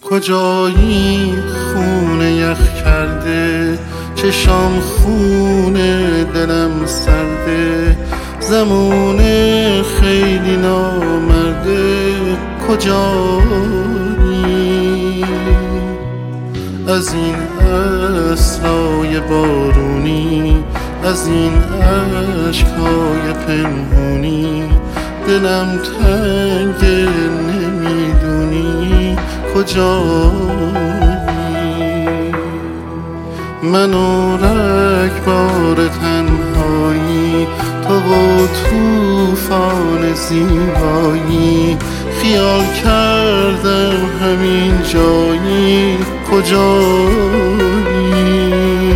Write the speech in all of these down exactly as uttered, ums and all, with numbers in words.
کجایی خونه یخ کرده، چشام خونه دلم سرده، زمان خیلی نامرده. کجایی از این عصرهای بارونی، از این عشقهای پنهونی، دلم تنگه نمیدونی کجایی. منو رگبار تنهایی، تو و توفان زیبایی، خیال کردم همین جایی کجایی.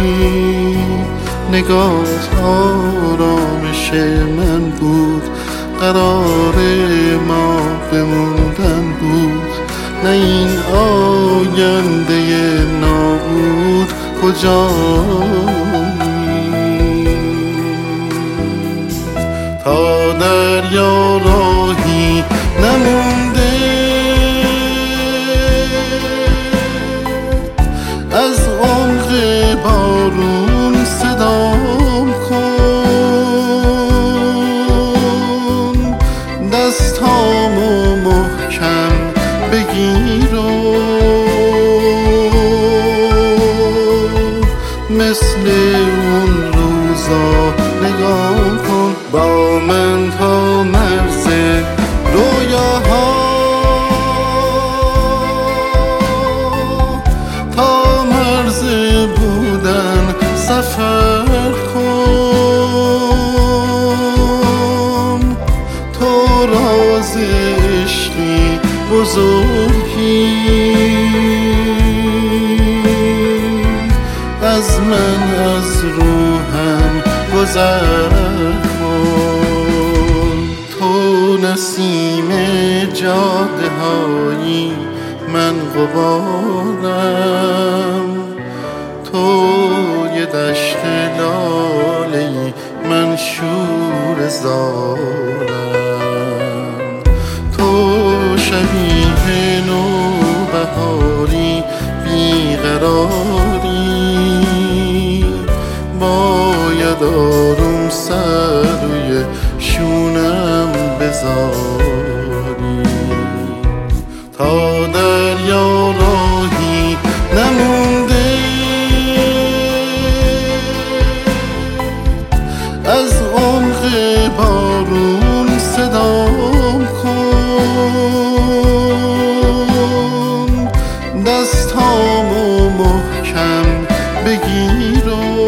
نگاهت آرامش من بود، قرار ما بموندن بود، نه این آینده نابود کجایی. تا دریا راهی نمونده از عمق بارون صدام کن، دستامو محکم بگیر و مثل اون روزا نگاه کن با من تا مرز رویاها، تا مرز بودن سفر کن. تو راز عشقی بزرگی از من از روحم گذر کن. تو نسیم جاده هایی، من غبارم، تو یه دشت لاله‌ای، من شور زارم. تو شبیه نوبهاری، بیقراری، باید آروم سر روی شونم بذاری. تا دریا راهی نمونده از عمق بارون صدام کن، دستامو محکم بگیر و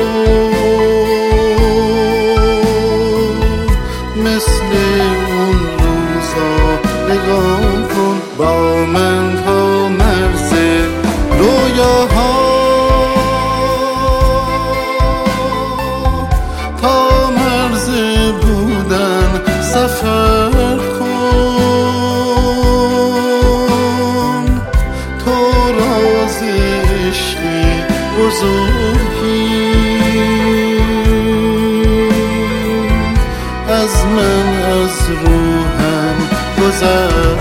مثل اون روزا نگاه کن با من تا مرز رویاها، تا مرز بودن سفر کن. تو راز عشقی بزرگی از من از روحم گذر